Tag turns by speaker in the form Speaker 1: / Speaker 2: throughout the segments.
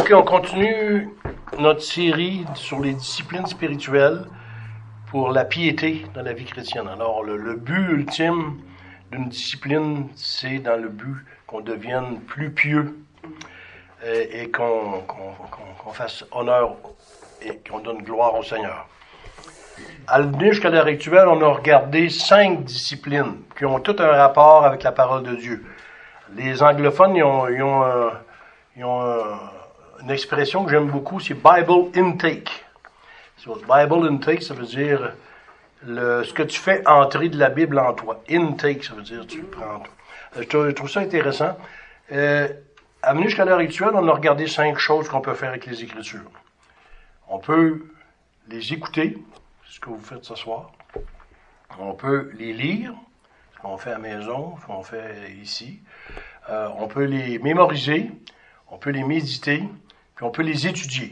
Speaker 1: OK, on continue notre série sur les disciplines spirituelles pour la piété dans la vie chrétienne. Alors, le but ultime d'une discipline, c'est dans le but qu'on devienne plus pieux et qu'on fasse honneur et qu'on donne gloire au Seigneur. À venir jusqu'à l'heure actuelle, on a regardé 5 disciplines qui ont tout un rapport avec la parole de Dieu. Les anglophones, ils ont une expression que j'aime beaucoup, c'est Bible intake. Bible intake, ça veut dire ce que tu fais entrer de la Bible en toi. Intake, ça veut dire tu le prends en toi. Je trouve ça intéressant. À venir jusqu'à l'heure actuelle, on a regardé 5 choses qu'on peut faire avec les Écritures. On peut les écouter, c'est ce que vous faites ce soir. On peut les lire, ce qu'on fait à la maison, ce qu'on fait ici. On peut les mémoriser, on peut les méditer, puis on peut les étudier.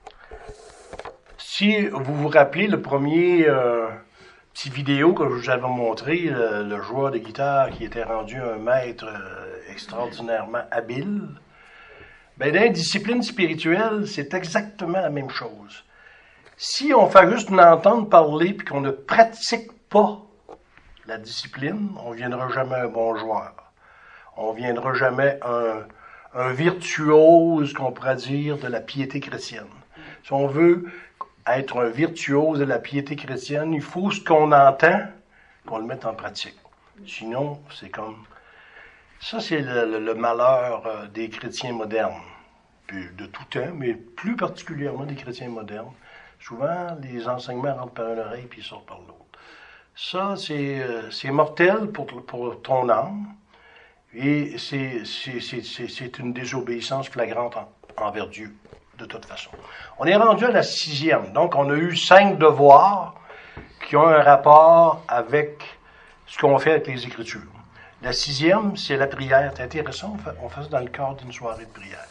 Speaker 1: Si vous vous rappelez le premier petit vidéo que je vous avais montré, le joueur de guitare qui était rendu un maître extraordinairement habile, ben dans les disciplines spirituelles, c'est exactement la même chose. Si on fait juste l'entendre parler puis qu'on ne pratique pas la discipline, on ne viendra jamais un bon joueur. On ne viendra jamais un virtuose, qu'on pourrait dire, de la piété chrétienne. Si on veut être un virtuose de la piété chrétienne, il faut ce qu'on entend, qu'on le mette en pratique. Sinon, c'est comme... Ça, c'est le malheur des chrétiens modernes, puis de tout temps, mais plus particulièrement des chrétiens modernes. Souvent, les enseignements rentrent par une oreille puis ils sortent par l'autre. Ça, c'est mortel pour ton âme. Et c'est une désobéissance flagrante envers Dieu, de toute façon. On est rendu à la 6e. Donc, on a eu 5 devoirs qui ont un rapport avec ce qu'on fait avec les Écritures. La 6e, c'est la prière. C'est intéressant, on fait ça dans le cadre d'une soirée de prière.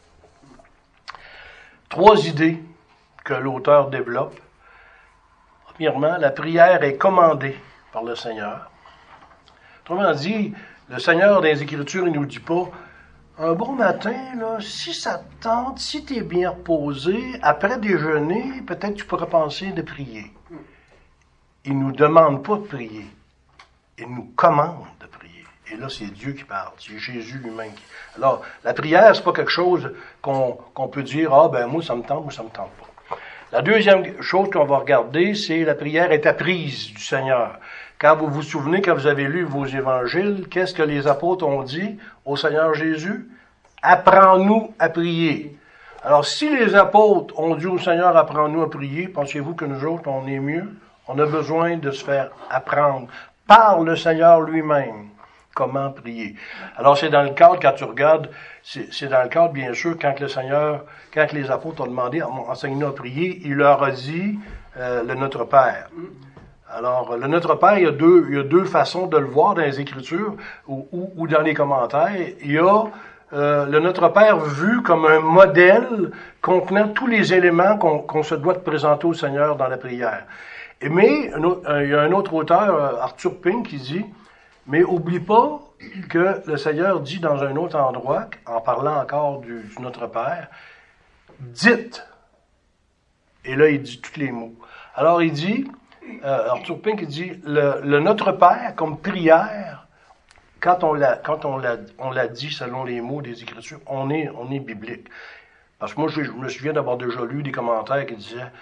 Speaker 1: 3 idées que l'auteur développe. Premièrement, la prière est commandée par le Seigneur. Autrement dit, le Seigneur, dans les Écritures, il ne nous dit pas « Un bon matin, là, si ça te tente, si tu es bien reposé, après déjeuner, peut-être tu pourrais penser de prier. » Il ne nous demande pas de prier. Il nous commande de prier. Et là, c'est Dieu qui parle. C'est Jésus lui-même qui... Alors, la prière, c'est pas quelque chose qu'on peut dire « Ah, ben moi, ça me tente ou ça me tente pas. » La deuxième chose qu'on va regarder, c'est la prière est apprise du Seigneur. Quand vous vous souvenez, quand vous avez lu vos évangiles, qu'est-ce que les apôtres ont dit au Seigneur Jésus? Apprends-nous à prier. Alors, si les apôtres ont dit au Seigneur, apprends-nous à prier, pensez-vous que nous autres, on est mieux? On a besoin de se faire apprendre par le Seigneur lui-même comment prier. Alors, c'est dans le cadre, quand tu regardes, c'est dans le cadre, bien sûr, quand les apôtres ont demandé, enseigne-nous à prier, il leur a dit le Notre Père. Alors, le Notre Père, il y a deux façons de le voir dans les Écritures ou dans les commentaires. Il y a le Notre Père vu comme un modèle contenant tous les éléments qu'on se doit de présenter au Seigneur dans la prière. Mais il y a un autre auteur, Arthur Pink, qui dit « Mais oublie pas que le Seigneur dit dans un autre endroit, en parlant encore du Notre Père, « Dites ». Et là, il dit tous les mots. Alors, il dit... Arthur Pink dit le Notre Père comme prière, quand on l'a dit selon les mots des Écritures, on est biblique. Parce que moi, je me souviens d'avoir déjà lu des commentaires qui disaient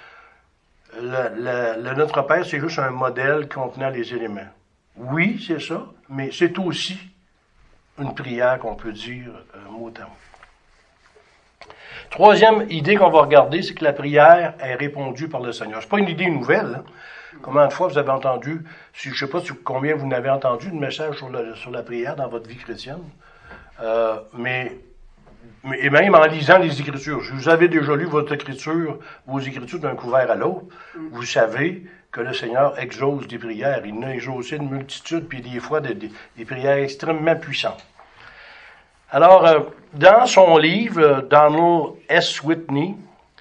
Speaker 1: le Notre Père, c'est juste un modèle contenant les éléments. Oui, c'est ça, mais c'est aussi une prière qu'on peut dire mot à mot. Troisième idée qu'on va regarder, c'est que la prière est répondue par le Seigneur. C'est pas une idée nouvelle, hein? Combien de fois vous avez entendu, je ne sais pas combien vous n'avez entendu de messages sur la prière dans votre vie chrétienne, mais même en lisant les Écritures. Si vous avez déjà lu vos Écritures d'un couvert à l'autre, vous savez que le Seigneur exauce des prières. Il en a exaucé une multitude, puis des fois des prières extrêmement puissantes. Alors, dans son livre, Donald S. Whitney,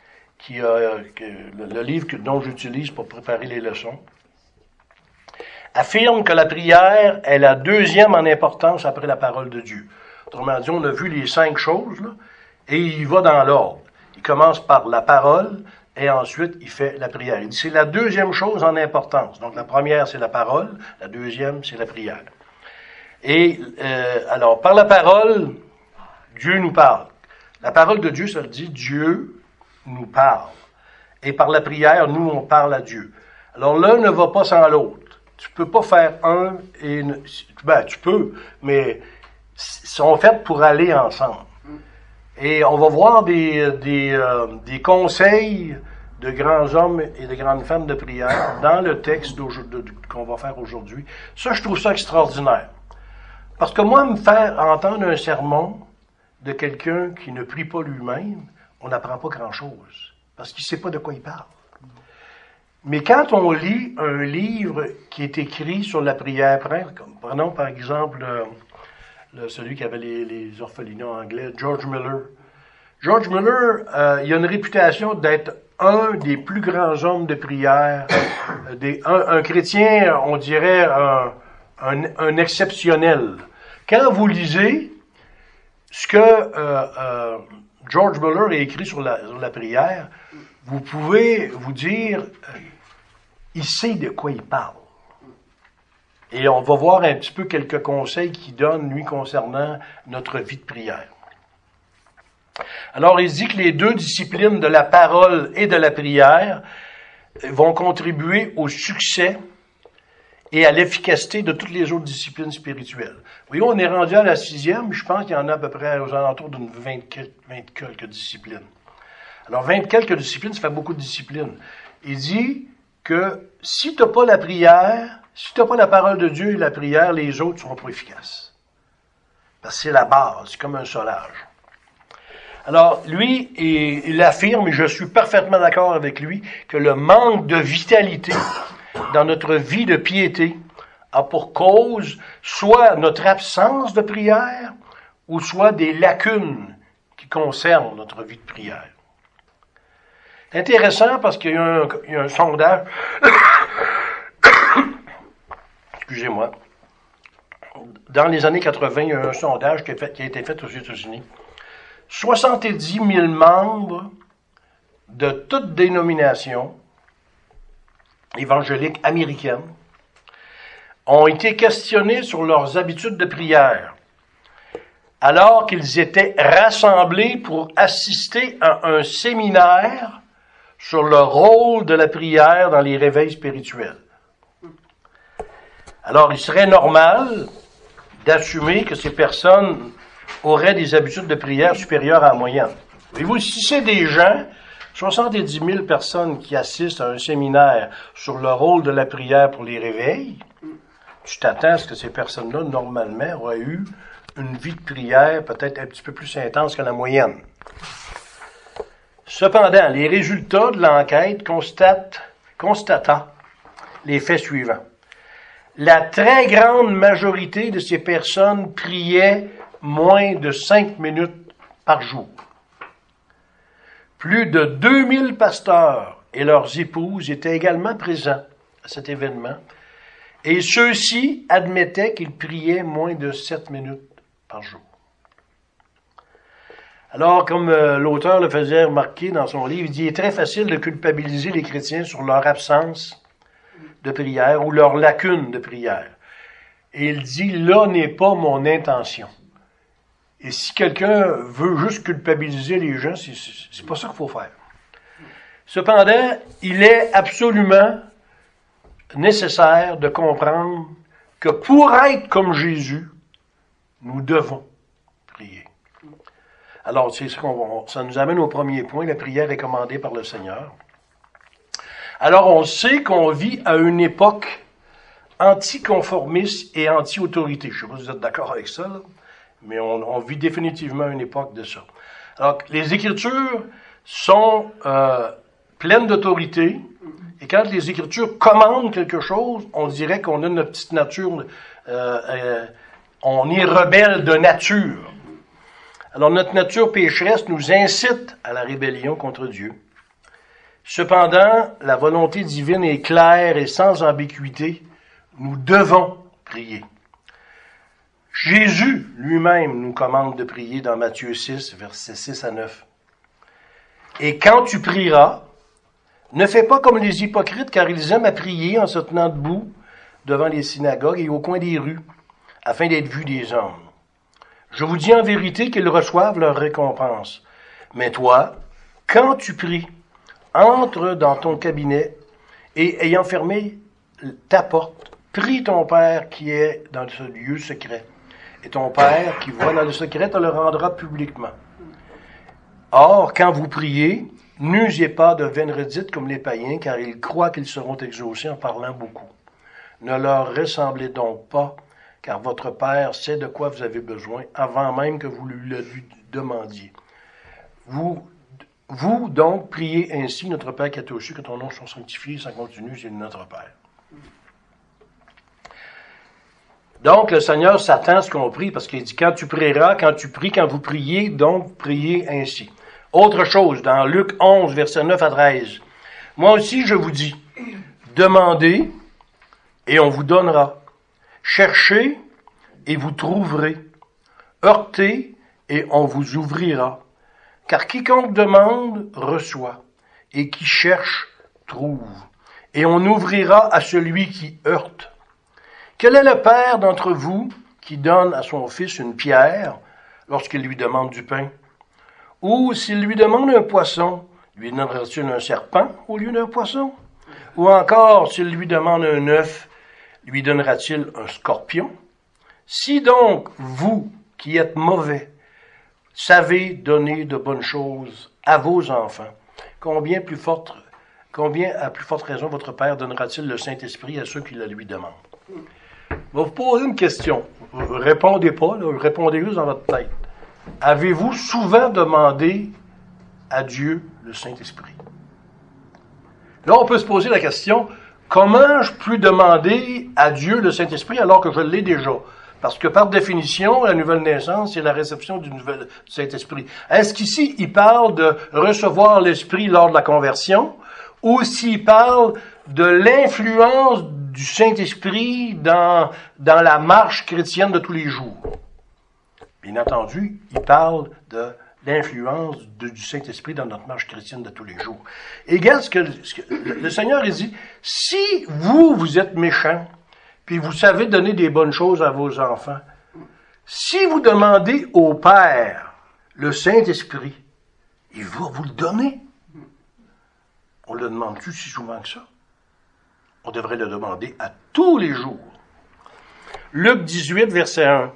Speaker 1: le livre dont j'utilise pour préparer les leçons, affirme que la prière est la 2e en importance après la parole de Dieu. Autrement dit, on a vu les 5 choses, là, et il va dans l'ordre. Il commence par la parole et ensuite il fait la prière. Il dit c'est la deuxième chose en importance. Donc la première c'est la parole, la deuxième c'est la prière. Et alors par la parole, Dieu nous parle. La parole de Dieu, ça le dit, Dieu nous parle. Et par la prière, nous on parle à Dieu. Alors l'un ne va pas sans l'autre. Tu peux pas faire un et tu peux, mais ils sont faits pour aller ensemble. Et on va voir des conseils de grands hommes et de grandes femmes de prière dans le texte qu'on va faire aujourd'hui. Ça, je trouve ça extraordinaire. Parce que moi, me faire entendre un sermon de quelqu'un qui ne prie pas lui-même, on n'apprend pas grand-chose. Parce qu'il ne sait pas de quoi il parle. Mais quand on lit un livre qui est écrit sur la prière, prenons par exemple celui qui avait les orphelinats anglais, George Muller. George Muller, il a une réputation d'être un des plus grands hommes de prière, un chrétien, on dirait un exceptionnel. Quand vous lisez ce que George Muller a écrit sur la prière, vous pouvez vous dire, il sait de quoi il parle. Et on va voir un petit peu quelques conseils qu'il donne, lui, concernant notre vie de prière. Alors, il dit que les deux disciplines de la parole et de la prière vont contribuer au succès et à l'efficacité de toutes les autres disciplines spirituelles. Vous voyez, on est rendu à la 6e, je pense qu'il y en a à peu près aux alentours d'une 20 quelques disciplines. Alors, 20 quelques disciplines, ça fait beaucoup de disciplines. Il dit que si tu n'as pas la prière, si tu n'as pas la parole de Dieu et la prière, les autres ne seront pas efficaces. Parce que c'est la base, c'est comme un solage. Alors, lui, il affirme, et je suis parfaitement d'accord avec lui, que le manque de vitalité dans notre vie de piété a pour cause soit notre absence de prière ou soit des lacunes qui concernent notre vie de prière. C'est intéressant parce qu'il y a un sondage, excusez-moi, dans les années 80, il y a un sondage qui a été fait aux États-Unis. 70 000 membres de toutes dénominations évangéliques américaines ont été questionnés sur leurs habitudes de prière, alors qu'ils étaient rassemblés pour assister à un séminaire sur le rôle de la prière dans les réveils spirituels. Alors, il serait normal d'assumer que ces personnes auraient des habitudes de prière supérieures à la moyenne. Voyez-vous, si c'est des gens, 70 000 personnes qui assistent à un séminaire sur le rôle de la prière pour les réveils, tu t'attends à ce que ces personnes-là, normalement, auraient eu une vie de prière peut-être un petit peu plus intense que la moyenne. Cependant, les résultats de l'enquête constatant les faits suivants. La très grande majorité de ces personnes priaient moins de 5 minutes par jour. Plus de 2000 pasteurs et leurs épouses étaient également présents à cet événement, et ceux-ci admettaient qu'ils priaient moins de 7 minutes par jour. Alors, comme l'auteur le faisait remarquer dans son livre, il dit « Il est très facile de culpabiliser les chrétiens sur leur absence de prière ou leur lacune de prière. » Et il dit « Là n'est pas mon intention. » Et si quelqu'un veut juste culpabiliser les gens, c'est pas ça qu'il faut faire. Cependant, il est absolument nécessaire de comprendre que pour être comme Jésus, nous devons prier. Alors, c'est ça nous amène au premier point, la prière est commandée par le Seigneur. Alors, on sait qu'on vit à une époque anticonformiste et anti-autorité. Je ne sais pas si vous êtes d'accord avec ça, là, mais on vit définitivement une époque de ça. Alors, les Écritures sont pleines d'autorité, et quand les Écritures commandent quelque chose, on dirait qu'on a notre petite nature, on est rebelle de nature. Alors, notre nature pécheresse nous incite à la rébellion contre Dieu. Cependant, la volonté divine est claire et sans ambiguïté. Nous devons prier. Jésus lui-même nous commande de prier dans Matthieu 6, versets 6 à 9. Et quand tu prieras, ne fais pas comme les hypocrites, car ils aiment à prier en se tenant debout devant les synagogues et au coin des rues, afin d'être vus des hommes. Je vous dis en vérité qu'ils reçoivent leur récompense. Mais toi, quand tu pries, entre dans ton cabinet et, ayant fermé ta porte, prie ton Père qui est dans ce lieu secret. Et ton Père qui voit dans le secret te le rendra publiquement. Or, quand vous priez, n'usez pas de vaines redites comme les païens, car ils croient qu'ils seront exaucés en parlant beaucoup. Ne leur ressemblez donc pas, car votre Père sait de quoi vous avez besoin avant même que vous lui demandiez. Vous donc, priez ainsi, notre Père qui est aux cieux, que ton nom soit sanctifié, sans continu, c'est notre Père. Donc, le Seigneur s'attend à ce qu'on prie, parce qu'il dit, quand tu prieras, quand tu pries, quand vous priez, donc priez ainsi. Autre chose, dans Luc 11, versets 9 à 13. Moi aussi, je vous dis, demandez, et on vous donnera. Cherchez, et vous trouverez. Heurtez, et on vous ouvrira. Car quiconque demande, reçoit, et qui cherche, trouve. Et on ouvrira à celui qui heurte. Quel est le père d'entre vous qui donne à son fils une pierre lorsqu'il lui demande du pain? Ou s'il lui demande un poisson, lui donnera-t-il un serpent au lieu d'un poisson? Ou encore, s'il lui demande un œuf, lui donnera-t-il un scorpion? Si donc, vous, qui êtes mauvais, savez donner de bonnes choses à vos enfants, combien à plus forte raison votre Père donnera-t-il le Saint-Esprit à ceux qui le lui demandent? Je vais vous poser une question. Répondez pas, là, répondez juste dans votre tête. Avez-vous souvent demandé à Dieu le Saint-Esprit? Là, on peut se poser la question, comment je peux demander à Dieu le Saint-Esprit alors que je l'ai déjà? Parce que par définition, la nouvelle naissance, c'est la réception du Saint-Esprit. Est-ce qu'ici, il parle de recevoir l'Esprit lors de la conversion, ou s'il parle de l'influence du Saint-Esprit dans la marche chrétienne de tous les jours? Bien entendu, il parle de l'influence du Saint-Esprit dans notre marche chrétienne de tous les jours. Et regarde ce que le Seigneur il dit, si vous êtes méchants, puis vous savez donner des bonnes choses à vos enfants, si vous demandez au Père le Saint-Esprit, il va vous le donner. On le demande-tu si souvent que ça? On devrait le demander à tous les jours. Luc 18, verset 1.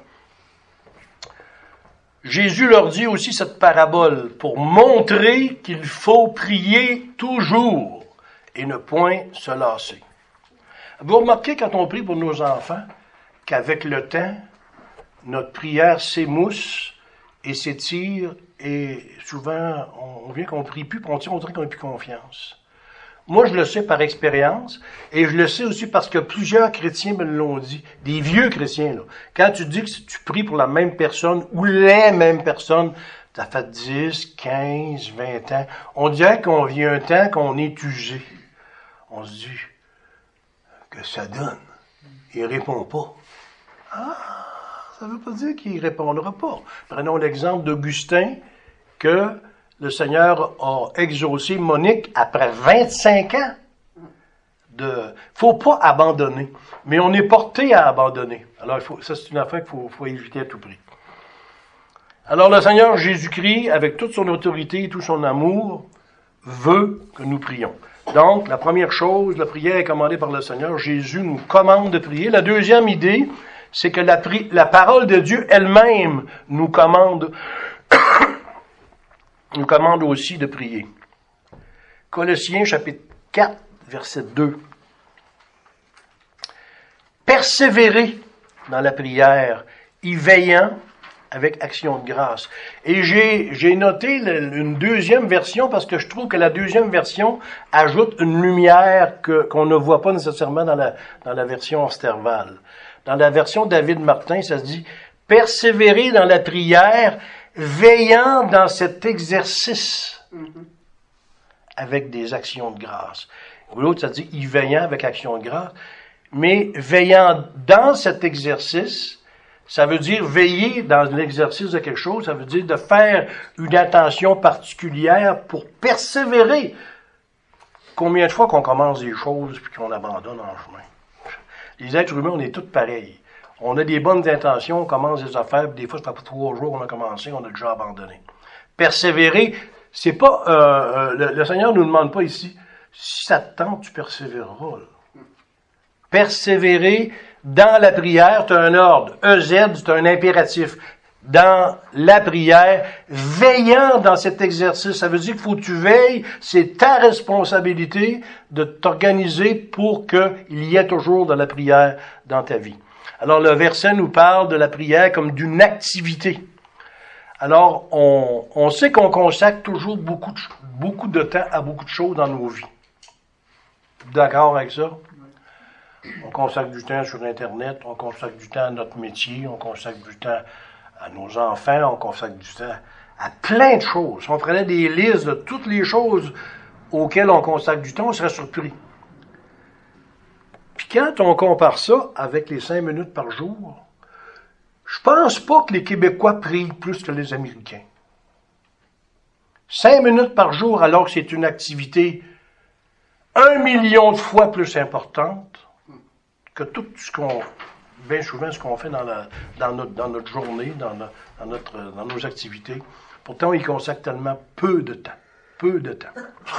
Speaker 1: Jésus leur dit aussi cette parabole pour montrer qu'il faut prier toujours et ne point se lasser. Vous remarquez quand on prie pour nos enfants qu'avec le temps, notre prière s'émousse et s'étire et souvent on vient qu'on ne prie plus, puis on dirait qu'on n'a plus confiance. Moi, je le sais par expérience, et je le sais aussi parce que plusieurs chrétiens me l'ont dit, des vieux chrétiens, là. Quand tu dis que tu pries pour la même personne ou les mêmes personnes, ça fait 10, 15, 20 ans, on dirait qu'on vit un temps qu'on est usé. On se dit que ça donne. Il répond pas. Ah, ça veut pas dire qu'il répondra pas. Prenons l'exemple d'Augustin, que le Seigneur a exaucé Monique après 25 ans. Faut pas abandonner. Mais on est porté à abandonner. Alors, ça, c'est une affaire qu'il faut éviter à tout prix. Alors, le Seigneur Jésus-Christ, avec toute son autorité et tout son amour, veut que nous prions. Donc, la première chose, la prière est commandée par le Seigneur. Jésus nous commande de prier. La deuxième idée, c'est que la parole de Dieu elle-même nous commande aussi de prier. Colossiens chapitre 4, verset 2. Persévérez dans la prière, y veillant avec action de grâce. Et j'ai noté une deuxième version parce que je trouve que la deuxième version ajoute une lumière qu'on ne voit pas nécessairement dans la version Osterval. Dans la version David Martin, ça se dit « Persévérez dans la prière, veillant dans cet exercice avec des actions de grâce. » L'autre, ça dit « y veillant avec action de grâce ». Mais veillant dans cet exercice, Ça veut dire veiller dans l'exercice de quelque chose, ça veut dire de faire une attention particulière pour persévérer. Combien de fois qu'on commence des choses puis qu'on abandonne en chemin? Les êtres humains, on est tous pareils. On a des bonnes intentions, on commence des affaires, puis des fois, ça fait 3 jours qu'on a commencé, on a déjà abandonné. Persévérer, c'est pas... le Seigneur ne nous demande pas ici, si ça te tente, tu persévéreras. Là. Persévérer dans la prière, c'est un ordre. EZ, c'est un impératif. Dans la prière, veillant dans cet exercice, ça veut dire qu'il faut que tu veilles, c'est ta responsabilité de t'organiser pour qu'il y ait toujours de la prière dans ta vie. Alors le verset nous parle de la prière comme d'une activité. Alors on sait qu'on consacre toujours beaucoup de temps à beaucoup de choses dans nos vies. D'accord avec ça? On consacre du temps sur Internet, on consacre du temps à notre métier, on consacre du temps à nos enfants, on consacre du temps à plein de choses. Si on prenait des listes de toutes les choses auxquelles on consacre du temps, on serait surpris. Puis quand on compare ça avec les 5 minutes par jour, je pense pas que les Québécois prient plus que les Américains. 5 minutes par jour, alors que c'est une activité 1 million de fois plus importante que tout ce qu'on, bien souvent, ce qu'on fait dans notre journée, dans nos activités. Pourtant, ils consacrent tellement peu de temps. Peu de temps.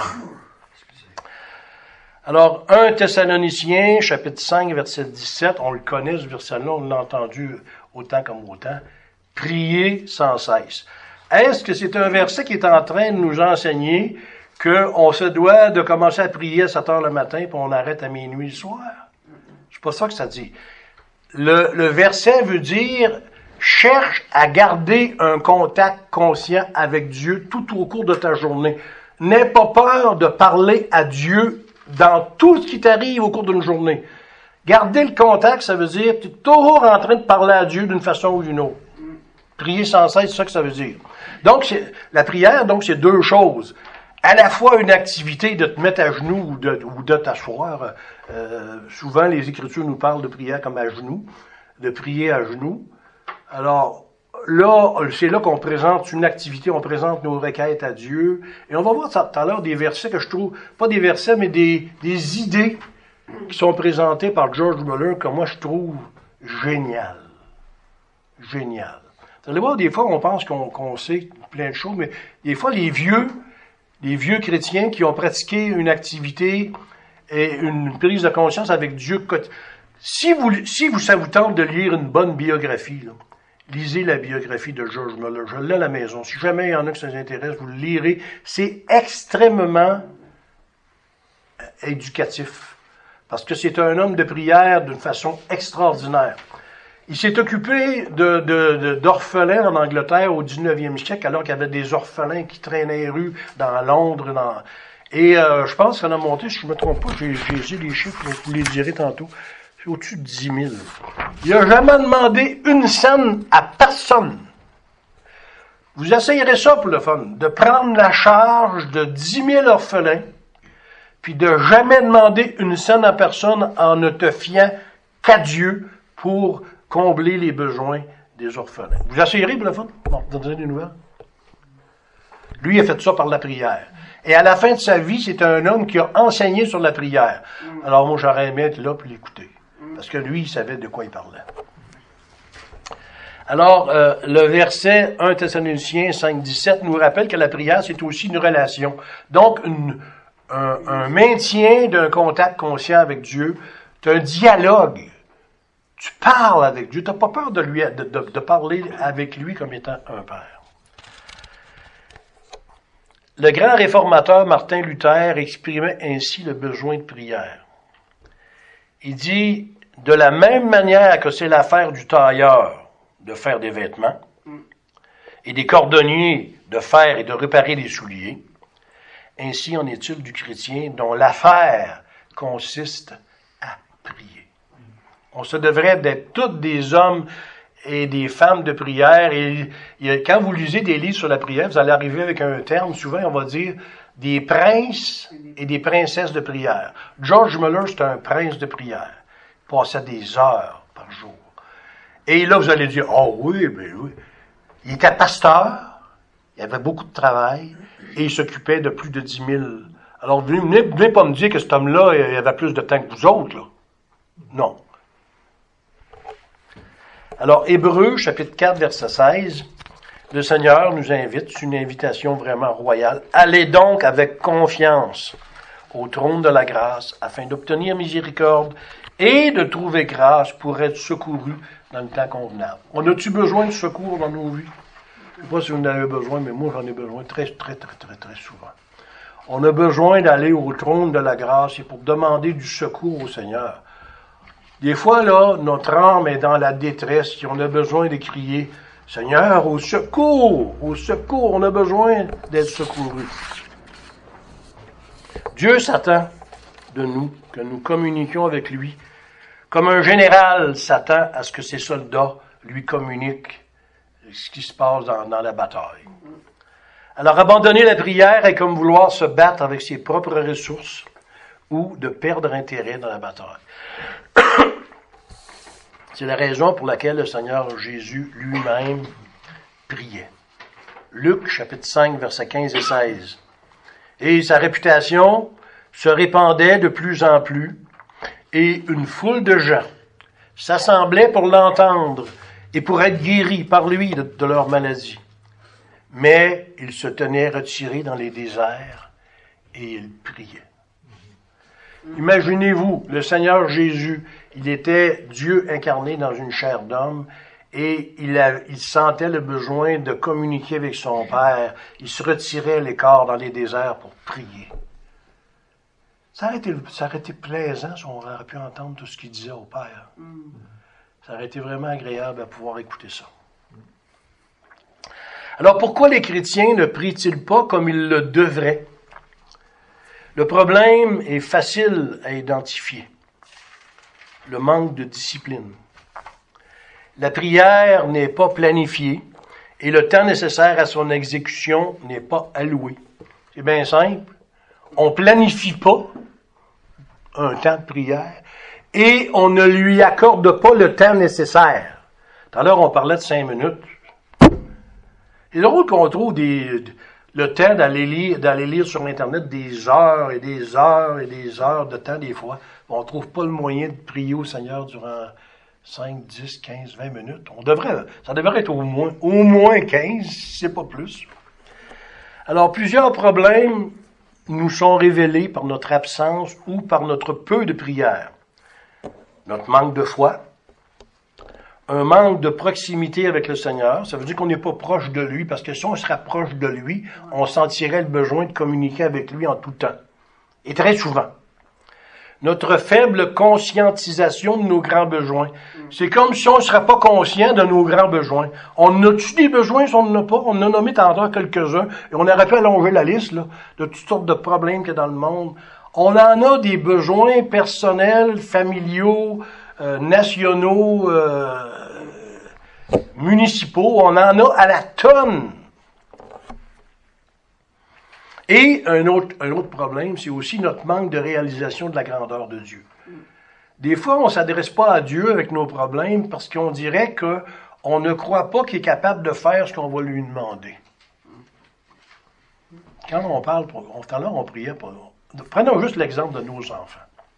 Speaker 1: Alors, 1 Thessaloniciens, chapitre 5, verset 17, on le connaît, ce verset-là, on l'a entendu autant comme autant. Priez sans cesse. Est-ce que c'est un verset qui est en train de nous enseigner qu'on se doit de commencer à prier à 7 heures le matin puis on arrête à minuit le soir? C'est pas ça que ça dit. Le verset veut dire cherche à garder un contact conscient avec Dieu tout au cours de ta journée. N'aie pas peur de parler à Dieu dans tout ce qui t'arrive au cours d'une journée. Garder le contact, ça veut dire que tu es toujours en train de parler à Dieu d'une façon ou d'une autre. Prier sans cesse, c'est ça que ça veut dire. Donc, la prière, c'est 2 choses. À la fois une activité de te mettre à genoux ou de t'asseoir. Souvent, les Écritures nous parlent de prière comme à genoux, de prier à genoux. Alors, là, c'est là qu'on présente une activité, on présente nos requêtes à Dieu. Et on va voir tout à l'heure des versets que je trouve, pas des versets, mais des idées qui sont présentées par George Muller que moi je trouve géniales. Géniales. Vous allez voir, des fois, on pense qu'on sait plein de choses, mais des fois, les vieux chrétiens qui ont pratiqué une activité et une prise de conscience avec Dieu, si ça vous tente de lire une bonne biographie, là, lisez la biographie de George Muller. Je l'ai à la maison. Si jamais il y en a qui ça vous intéresse, vous le lirez. C'est extrêmement éducatif. Parce que c'est un homme de prière d'une façon extraordinaire. Il s'est occupé d'orphelins en Angleterre au 19e siècle, alors qu'il y avait des orphelins qui traînaient les rues dans Londres. Et je pense qu'on a monté, si je ne me trompe pas, j'ai les chiffres, je vous les dirai tantôt. C'est au-dessus de 10 000. Il n'a jamais demandé une scène à personne. Vous essayerez ça pour le fun, de prendre la charge de 10 000 orphelins, puis de jamais demander une scène à personne en ne te fiant qu'à Dieu pour combler les besoins des orphelins. Vous essayerez pour le fun? Bon, vous donnerez des nouvelles. Lui, il a fait ça par la prière. Et à la fin de sa vie, c'est un homme qui a enseigné sur la prière. Alors moi, j'aurais aimé être là pour l'écouter. Parce que lui, il savait de quoi il parlait. Alors, le verset 1 Thessaloniciens 5, 17 nous rappelle que la prière, c'est aussi une relation. Donc, un maintien d'un contact conscient avec Dieu. C'est un dialogue. Tu parles avec Dieu. Tu n'as pas peur de parler avec lui comme étant un père. Le grand réformateur Martin Luther exprimait ainsi le besoin de prière. Il dit, de la même manière que c'est l'affaire du tailleur de faire des vêtements et des cordonniers de faire et de réparer les souliers, ainsi en est-il du chrétien dont l'affaire consiste à prier. On se devrait d'être tous des hommes et des femmes de prière. Et quand vous lisez des livres sur la prière, vous allez arriver avec un terme, souvent on va dire des princes et des princesses de prière. George Muller, c'est un prince de prière. Il passait des heures par jour. Et là, vous allez dire, oh oui, ben oui. Il était pasteur, il avait beaucoup de travail, et il s'occupait de plus de 10 000. Alors, venez pas me dire que cet homme-là, il avait plus de temps que vous autres, là. Non. Alors, Hébreux, chapitre 4, verset 16, le Seigneur nous invite, c'est une invitation vraiment royale. Allez donc avec confiance au trône de la grâce, afin d'obtenir miséricorde et de trouver grâce pour être secouru dans le temps convenable. On a-tu besoin de secours dans nos vies? Je ne sais pas si vous en avez besoin, mais moi j'en ai besoin très souvent. On a besoin d'aller au trône de la grâce et pour demander du secours au Seigneur. Des fois, là, notre âme est dans la détresse et on a besoin de crier « Seigneur, au secours! Au secours! » On a besoin d'être secouru. Dieu s'attend de nous, que nous communiquions avec lui, comme un général s'attend à ce que ses soldats lui communiquent ce qui se passe dans la bataille. Alors, abandonner la prière est comme vouloir se battre avec ses propres ressources ou de perdre intérêt dans la bataille. C'est la raison pour laquelle le Seigneur Jésus lui-même priait. Luc, chapitre 5, versets 15 et 16. Et sa réputation se répandait de plus en plus, et une foule de gens s'assemblaient pour l'entendre et pour être guéris par lui de leur maladie. Mais il se tenait retiré dans les déserts et il priait. Imaginez-vous, le Seigneur Jésus, il était Dieu incarné dans une chair d'homme et il sentait le besoin de communiquer avec son Père. Il se retirait l'écart dans les déserts pour prier. Ça aurait été plaisant si on aurait pu entendre tout ce qu'il disait au Père. Ça aurait été vraiment agréable à pouvoir écouter ça. Alors pourquoi les chrétiens ne prient-ils pas comme ils le devraient? Le problème est facile à identifier. Le manque de discipline. La prière n'est pas planifiée et le temps nécessaire à son exécution n'est pas alloué. C'est bien simple. On ne planifie pas un temps de prière et on ne lui accorde pas le temps nécessaire. Tout à l'heure, on parlait de 5 minutes. C'est drôle qu'on trouve le temps d'aller lire sur Internet des heures et des heures et des heures de temps des fois. On ne trouve pas le moyen de prier au Seigneur durant 5, 10, 15, 20 minutes. Ça devrait être au moins 15, si c'est pas plus. Alors, plusieurs problèmes nous sont révélés par notre absence ou par notre peu de prière. Notre manque de foi, un manque de proximité avec le Seigneur, ça veut dire qu'on n'est pas proche de lui, parce que si on se rapproche de lui, on sentirait le besoin de communiquer avec lui en tout temps. Et très souvent. Notre faible conscientisation de nos grands besoins. C'est comme si on ne serait pas conscient de nos grands besoins. On a-tu des besoins si on n'en a pas? On en a nommé tantôt quelques-uns, et on aurait pu allonger la liste là, de toutes sortes de problèmes qu'il y a dans le monde. On en a des besoins personnels, familiaux, nationaux, municipaux, on en a à la tonne. Et un autre problème, c'est aussi notre manque de réalisation de la grandeur de Dieu. Des fois, on ne s'adresse pas à Dieu avec nos problèmes parce qu'on dirait qu'on ne croit pas qu'il est capable de faire ce qu'on va lui demander. Quand on parle, tout à l'heure, on priait pour... Prenons juste l'exemple de nos enfants.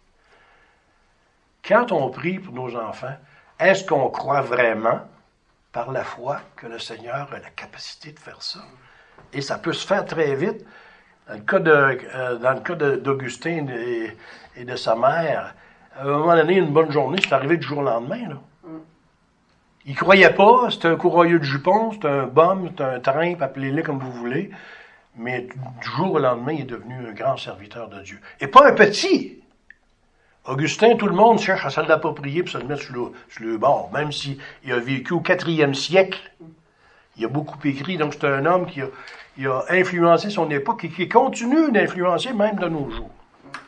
Speaker 1: Quand on prie pour nos enfants, est-ce qu'on croit vraiment, par la foi, que le Seigneur a la capacité de faire ça? Et ça peut se faire très vite. Dans le cas d'Augustin et de sa mère, à un moment donné, une bonne journée, c'est arrivé du jour au lendemain. Là. Il ne croyait pas, c'était un courroyeux de jupon, c'était un bum, c'était un trimpe, appelez-le comme vous voulez. Mais du jour au lendemain, il est devenu un grand serviteur de Dieu. Et pas un petit! Augustin, tout le monde cherche à se l'approprier pour se le mettre sur le bord, même s'il a vécu au 4e siècle. Il a beaucoup écrit, donc c'est un homme qui a influencé son époque et qui continue d'influencer même de nos jours.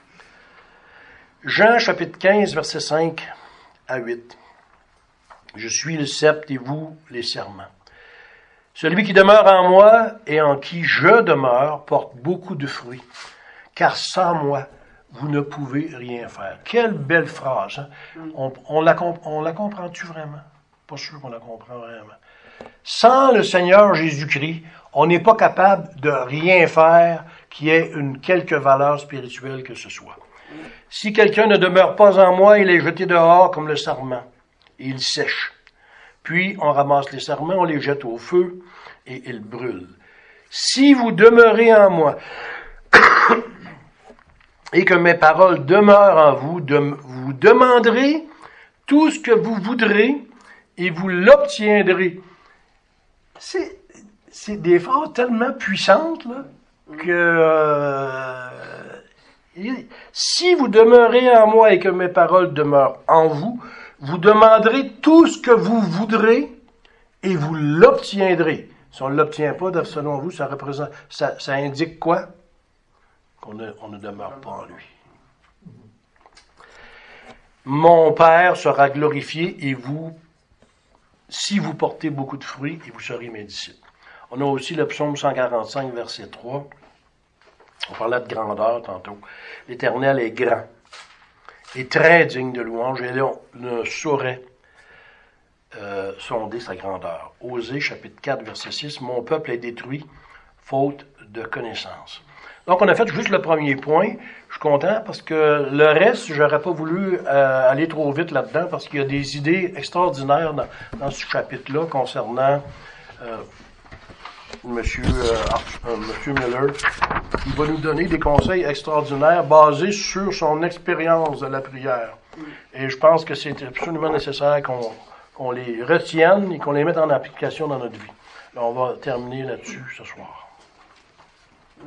Speaker 1: Jean, chapitre 15, versets 5 à 8. Je suis le sceptre et vous, les serments. Celui qui demeure en moi et en qui je demeure porte beaucoup de fruits, car sans moi, vous ne pouvez rien faire. Quelle belle phrase, hein? On la comprend-tu vraiment? Pas sûr qu'on la comprend vraiment. Sans le Seigneur Jésus-Christ, on n'est pas capable de rien faire qui ait quelque valeur spirituelle que ce soit. Si quelqu'un ne demeure pas en moi, il est jeté dehors comme le sarment, et il sèche. Puis on ramasse les sarments, on les jette au feu, et ils brûlent. Si vous demeurez en moi, et que mes paroles demeurent en vous, vous demanderez tout ce que vous voudrez, et vous l'obtiendrez. C'est des phrases tellement puissantes, là, que si vous demeurez en moi et que mes paroles demeurent en vous, vous demanderez tout ce que vous voudrez et vous l'obtiendrez. Si on ne l'obtient pas, selon vous, ça indique quoi? Qu'on ne demeure pas en lui. Mon Père sera glorifié et vous, si vous portez beaucoup de fruits, et vous serez mes disciples. On a aussi le psaume 145, verset 3. On parlait de grandeur tantôt. L'Éternel est grand et très digne de louange, et l'on ne saurait sonder sa grandeur. Osée, chapitre 4, verset 6. Mon peuple est détruit, faute de connaissance. Donc, on a fait juste le premier point. Je suis content parce que le reste, j'aurais pas voulu aller trop vite là-dedans parce qu'il y a des idées extraordinaires dans ce chapitre-là concernant Monsieur Miller. Il va nous donner des conseils extraordinaires basés sur son expérience de la prière. Et je pense que c'est absolument nécessaire qu'on les retienne et qu'on les mette en application dans notre vie. Là, on va terminer là-dessus ce soir.